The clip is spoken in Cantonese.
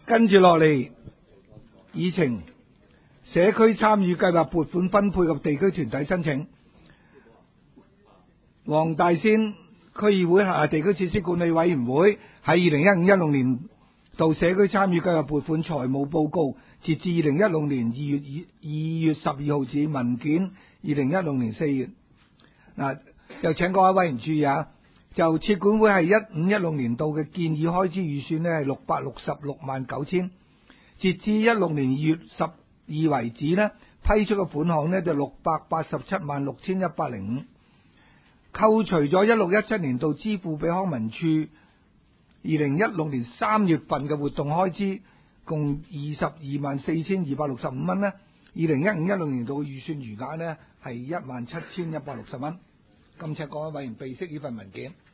跟住落嚟，議程社區參與計劃撥款分配及地區團體申請。黃大仙區議會轄下地區設施管理委員會喺2015-16年度社區參與計劃撥款財務報告，截至2016年2月12號止，文件2016年4月。就請各位委員注意啊，就設管會係15-16年度嘅建議開支預算呢係6669000，截至16年2月12為止呢，批出嘅款項呢就6876105，扣除咗16-17年度支付俾康文署2016年3月份嘅活動開支，共224,265蚊呢。2015-16年度嘅預算餘額呢係17160蚊。咁請各位委員備悉呢份文件。